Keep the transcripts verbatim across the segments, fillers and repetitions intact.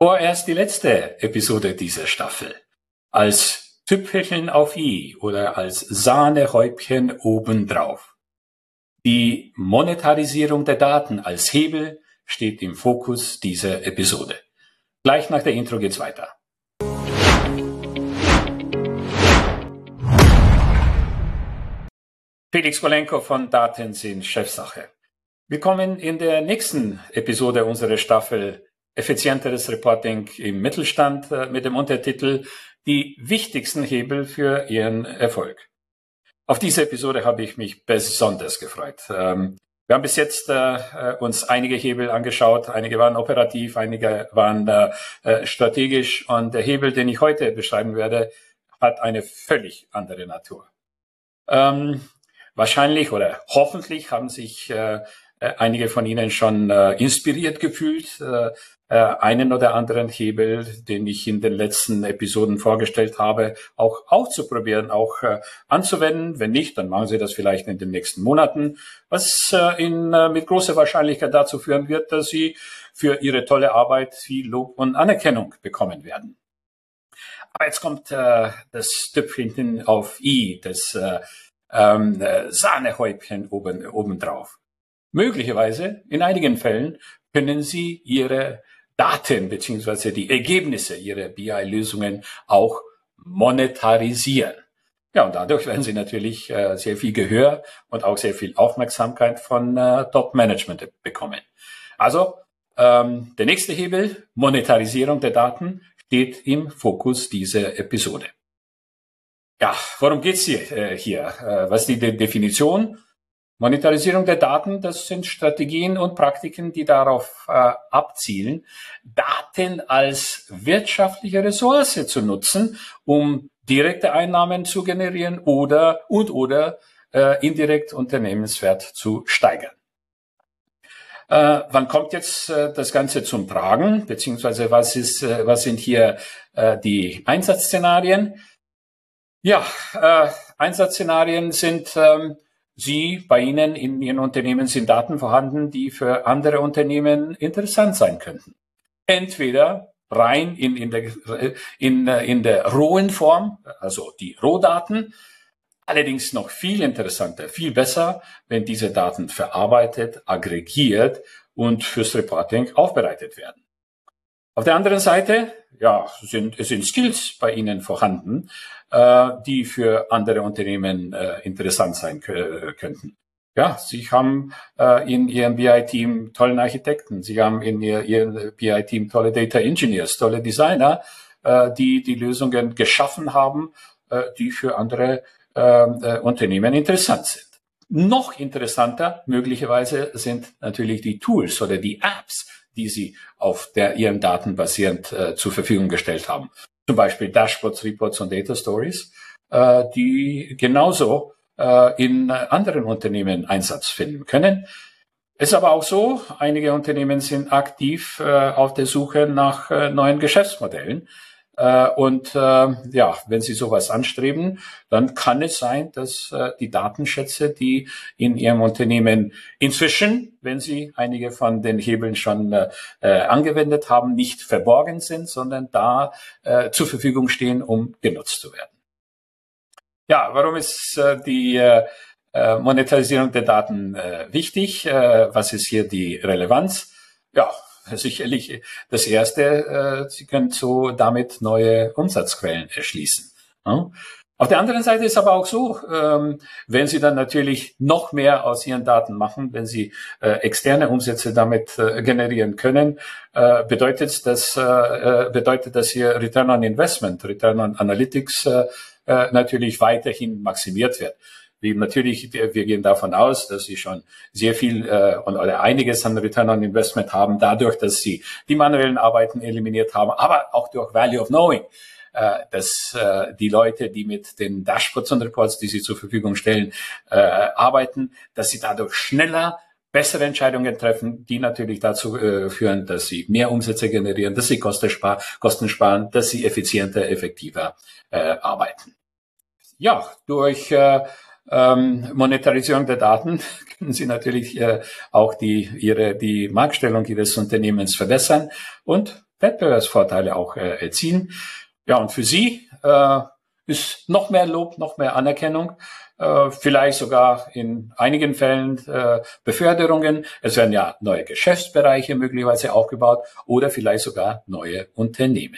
Vorerst die letzte Episode dieser Staffel. Als Tüpfelchen auf i oder als Sahnehäubchen obendrauf. Die Monetarisierung der Daten als Hebel steht im Fokus dieser Episode. Gleich nach der Intro geht's weiter. Felix Golenko von Daten sind Chefsache. Willkommen in der nächsten Episode unserer Staffel Effizienteres Reporting im Mittelstand mit dem Untertitel Die wichtigsten Hebel für Ihren Erfolg. Auf diese Episode habe ich mich besonders gefreut. Wir haben bis jetzt äh, uns einige Hebel angeschaut. Einige waren operativ, einige waren äh, strategisch. Und der Hebel, den ich heute beschreiben werde, hat eine völlig andere Natur. Ähm, wahrscheinlich oder hoffentlich haben sich äh, einige von Ihnen schon äh, inspiriert gefühlt, äh, äh, einen oder anderen Hebel, den ich in den letzten Episoden vorgestellt habe, auch auszuprobieren, auch äh, anzuwenden. Wenn nicht, dann machen Sie das vielleicht in den nächsten Monaten, was äh, in, äh, mit großer Wahrscheinlichkeit dazu führen wird, dass Sie für Ihre tolle Arbeit viel Lob und Anerkennung bekommen werden. Aber jetzt kommt äh, das Tüpfelchen auf i, das äh, ähm, Sahnehäubchen oben, obendrauf. Möglicherweise, in einigen Fällen, können Sie Ihre Daten bzw. die Ergebnisse Ihrer B I-Lösungen auch monetarisieren. Ja, und dadurch werden Sie natürlich äh, sehr viel Gehör und auch sehr viel Aufmerksamkeit von äh, Top-Management bekommen. Also, ähm, der nächste Hebel, Monetarisierung der Daten, steht im Fokus dieser Episode. Ja, worum geht's hier? Äh, hier? Äh, was ist die De- Definition? Monetarisierung der Daten, das sind Strategien und Praktiken, die darauf äh, abzielen, Daten als wirtschaftliche Ressource zu nutzen, um direkte Einnahmen zu generieren oder und oder äh, indirekt Unternehmenswert zu steigern. Äh, wann kommt jetzt äh, das Ganze zum Tragen, beziehungsweise was ist, äh, was sind hier äh, die Einsatzszenarien? Ja, äh, Einsatzszenarien sind ähm, Sie, bei Ihnen in Ihren Unternehmen sind Daten vorhanden, die für andere Unternehmen interessant sein könnten. Entweder rein in, in, der, in, in der rohen Form, also die Rohdaten, allerdings noch viel interessanter, viel besser, wenn diese Daten verarbeitet, aggregiert und fürs Reporting aufbereitet werden. Auf der anderen Seite, ja, sind, sind Skills bei Ihnen vorhanden, äh, die für andere Unternehmen äh, interessant sein k- könnten. Ja, Sie haben äh, in Ihrem B I-Team tollen Architekten, Sie haben in Ihr, Ihrem B I-Team tolle Data Engineers, tolle Designer, äh, die die Lösungen geschaffen haben, äh, die für andere äh, äh, Unternehmen interessant sind. Noch interessanter möglicherweise sind natürlich die Tools oder die Apps, die Sie auf der, Ihren Daten basierend äh, zur Verfügung gestellt haben. Zum Beispiel Dashboards, Reports und Data Stories, äh, die genauso äh, in anderen Unternehmen Einsatz finden können. Es ist aber auch so, einige Unternehmen sind aktiv äh, auf der Suche nach äh, neuen Geschäftsmodellen. Äh, und äh, ja, wenn Sie sowas anstreben, dann kann es sein, dass äh, die Datenschätze, die in Ihrem Unternehmen inzwischen, wenn Sie einige von den Hebeln schon äh, angewendet haben, nicht verborgen sind, sondern da äh, zur Verfügung stehen, um genutzt zu werden. Ja, warum ist äh, die äh, Monetarisierung der Daten äh, wichtig? Äh, was ist hier die Relevanz? Ja, sicherlich das Erste, äh, Sie können so damit neue Umsatzquellen erschließen. Ja? Auf der anderen Seite ist aber auch so, ähm, wenn Sie dann natürlich noch mehr aus Ihren Daten machen, wenn Sie äh, externe Umsätze damit äh, generieren können, äh, bedeutet das, äh, bedeutet das hier Return on Investment, Return on Analytics äh, äh, natürlich weiterhin maximiert wird. Wie natürlich, wir gehen davon aus, dass Sie schon sehr viel äh, oder einiges an Return on Investment haben, dadurch, dass Sie die manuellen Arbeiten eliminiert haben, aber auch durch Value of Knowing, äh, dass äh, die Leute, die mit den Dashboards und Reports, die Sie zur Verfügung stellen, äh, arbeiten, dass Sie dadurch schneller bessere Entscheidungen treffen, die natürlich dazu äh, führen, dass Sie mehr Umsätze generieren, dass Sie Kosten, spar Kosten sparen, dass Sie effizienter, effektiver äh, arbeiten. Ja, durch äh, Ähm, Monetarisierung der Daten können Sie natürlich äh, auch die, ihre, die Marktstellung Ihres Unternehmens verbessern und Wettbewerbsvorteile auch äh, erzielen. Ja, und für Sie äh, ist noch mehr Lob, noch mehr Anerkennung, äh, vielleicht sogar in einigen Fällen äh, Beförderungen. Es werden ja neue Geschäftsbereiche möglicherweise aufgebaut oder vielleicht sogar neue Unternehmen.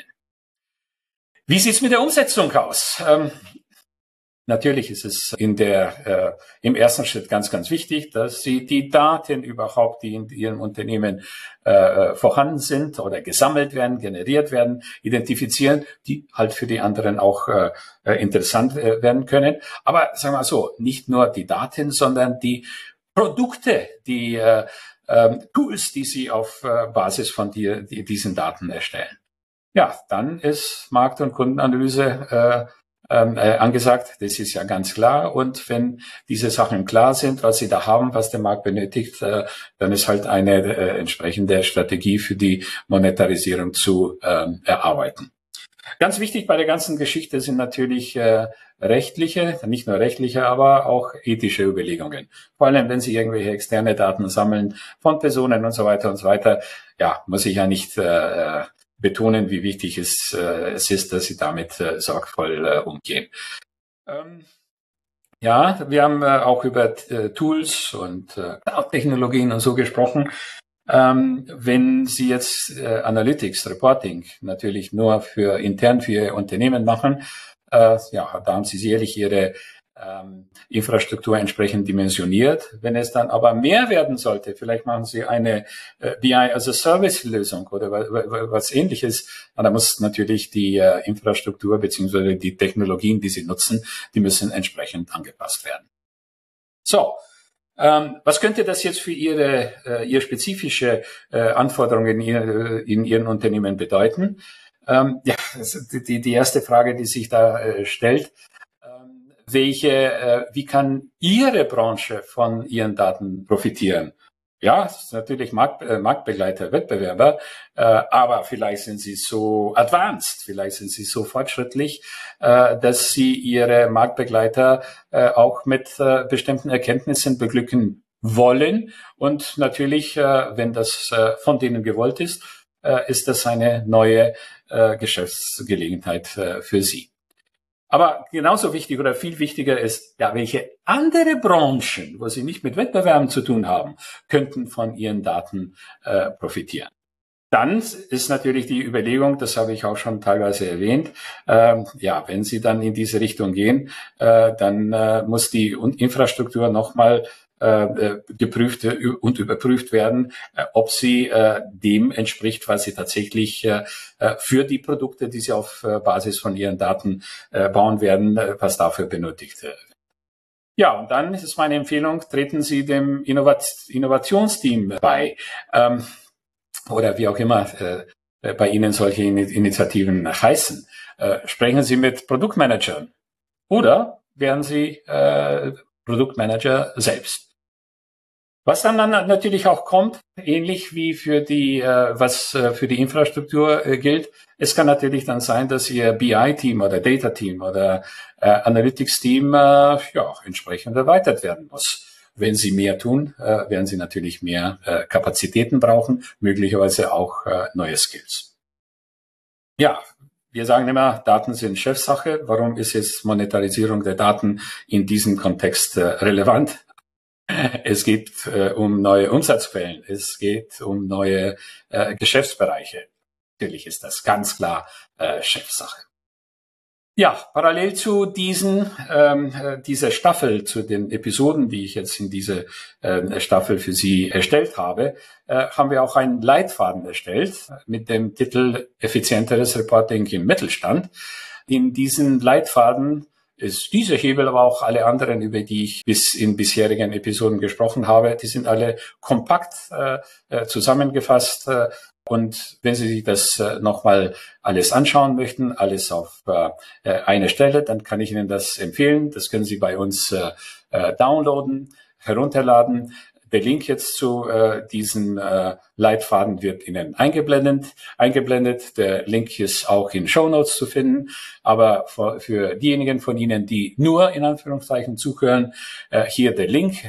Wie sieht's mit der Umsetzung aus? Ähm, Natürlich ist es in der, äh, im ersten Schritt ganz, ganz wichtig, dass Sie die Daten überhaupt, die in Ihrem Unternehmen äh, vorhanden sind oder gesammelt werden, generiert werden, identifizieren, die halt für die anderen auch äh, interessant äh, werden können. Aber sagen wir mal so, nicht nur die Daten, sondern die Produkte, die äh, äh, Tools, die Sie auf äh, Basis von dir, die, diesen Daten erstellen. Ja, dann ist Markt- und Kundenanalyse äh, ähm, äh, angesagt. Das ist ja ganz klar. Und wenn diese Sachen klar sind, was sie da haben, was der Markt benötigt, äh, dann ist halt eine äh, entsprechende Strategie für die Monetarisierung zu ähm, erarbeiten. Ganz wichtig bei der ganzen Geschichte sind natürlich äh, rechtliche, nicht nur rechtliche, aber auch ethische Überlegungen. Vor allem, wenn Sie irgendwelche externe Daten sammeln von Personen und so weiter und so weiter, ja, muss ich ja nicht äh, betonen, wie wichtig es, äh, es ist, dass Sie damit äh, sorgvoll äh, umgehen. Ähm, ja, wir haben äh, auch über äh, Tools und äh, Cloud-Technologien und so gesprochen. Ähm, wenn Sie jetzt äh, Analytics, Reporting natürlich nur für intern für Ihr Unternehmen machen, äh, ja, da haben Sie sicherlich Ihre ähm, Infrastruktur entsprechend dimensioniert. Wenn es dann aber mehr werden sollte, vielleicht machen Sie eine äh, B I as a Service Lösung oder was Ähnliches, dann muss natürlich die äh, Infrastruktur beziehungsweise die Technologien, die Sie nutzen, die müssen entsprechend angepasst werden. So. Ähm, was könnte das jetzt für Ihre, äh, Ihre spezifische äh, Anforderungen in, ihr, in Ihren Unternehmen bedeuten? Ähm, ja, die, die erste Frage, die sich da äh, stellt, ähm, welche, äh, wie kann Ihre Branche von Ihren Daten profitieren? Ja, es ist natürlich Markt, äh, Marktbegleiter, Wettbewerber, äh, aber vielleicht sind sie so advanced, vielleicht sind sie so fortschrittlich, äh, dass sie ihre Marktbegleiter äh, auch mit äh, bestimmten Erkenntnissen beglücken wollen. Und natürlich, äh, wenn das äh, von denen gewollt ist, äh, ist das eine neue äh, Geschäftsgelegenheit äh, für sie. Aber genauso wichtig oder viel wichtiger ist, ja, welche andere Branchen, wo sie nicht mit Wettbewerben zu tun haben, könnten von ihren Daten äh, profitieren. Dann ist natürlich die Überlegung, das habe ich auch schon teilweise erwähnt, äh, ja, wenn Sie dann in diese Richtung gehen, äh, dann äh, muss die Infrastruktur nochmal äh, geprüft und überprüft werden, äh, ob sie äh, dem entspricht, was sie tatsächlich äh, für die Produkte, die sie auf äh, Basis von ihren Daten äh, bauen werden, äh, was dafür benötigt wird. Ja, und dann ist es meine Empfehlung, treten Sie dem Innovat Innovationsteam bei. Ähm, oder wie auch immer äh, bei Ihnen solche Initiativen heißen. Äh, sprechen Sie mit Produktmanagern oder werden Sie äh, Produktmanager selbst. Was dann, dann natürlich auch kommt, ähnlich wie für die, äh, was äh, für die Infrastruktur äh, gilt, es kann natürlich dann sein, dass Ihr B I-Team oder Data-Team oder äh, Analytics-Team äh, ja, entsprechend erweitert werden muss. Wenn Sie mehr tun, äh, werden Sie natürlich mehr äh, Kapazitäten brauchen, möglicherweise auch äh, neue Skills. Ja, wir sagen immer, Daten sind Chefsache. Warum ist jetzt Monetarisierung der Daten in diesem Kontext äh, relevant? Es geht äh, um neue Umsatzquellen. Es geht um neue äh, Geschäftsbereiche. Natürlich ist das ganz klar äh, Chefsache. Ja, parallel zu diesen, ähm, dieser Staffel, zu den Episoden, die ich jetzt in diese äh, Staffel für Sie erstellt habe, äh, haben wir auch einen Leitfaden erstellt mit dem Titel Effizienteres Reporting im Mittelstand. In diesen Leitfaden ist dieser Hebel, aber auch alle anderen, über die ich bis in bisherigen Episoden gesprochen habe, die sind alle kompakt äh, zusammengefasst. Äh, Und wenn Sie sich das äh, nochmal alles anschauen möchten, alles auf äh, eine Stelle, dann kann ich Ihnen das empfehlen. Das können Sie bei uns äh, downloaden, herunterladen. Der Link jetzt zu äh, diesem äh, Leitfaden wird Ihnen eingeblendet. eingeblendet. Der Link ist auch in Shownotes zu finden. Aber für, für diejenigen von Ihnen, die nur in Anführungszeichen zuhören, äh, hier der Link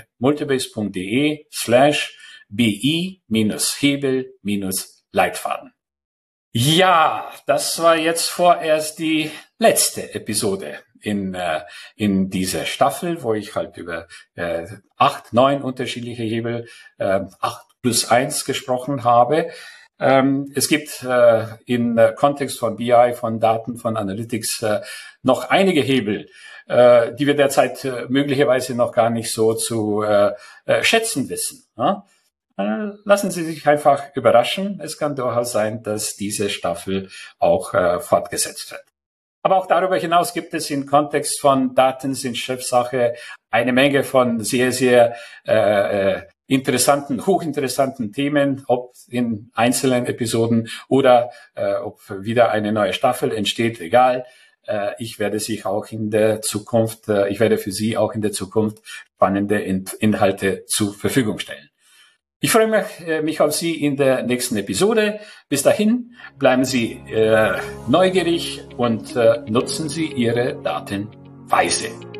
multibase.de slash bi-hebel- Leitfaden. Ja, das war jetzt vorerst die letzte Episode in, äh, in dieser Staffel, wo ich halt über äh, acht, neun unterschiedliche Hebel, äh, acht plus eins gesprochen habe. Ähm, es gibt äh, im äh, Kontext von B I, von Daten, von Analytics äh, noch einige Hebel, äh, die wir derzeit äh, möglicherweise noch gar nicht so zu äh, äh, schätzen wissen. Ja? Lassen Sie sich einfach überraschen. Es kann durchaus sein, dass diese Staffel auch äh, fortgesetzt wird. Aber auch darüber hinaus gibt es im Kontext von Daten sind Chefsache eine Menge von sehr, sehr äh, interessanten, hochinteressanten Themen, ob in einzelnen Episoden oder äh, ob wieder eine neue Staffel entsteht, egal. Äh, ich werde sich auch in der Zukunft, äh, ich werde für Sie auch in der Zukunft spannende In- Inhalte zur Verfügung stellen. Ich freue mich, mich auf Sie in der nächsten Episode. Bis dahin bleiben Sie äh, neugierig und äh, nutzen Sie Ihre Daten weise.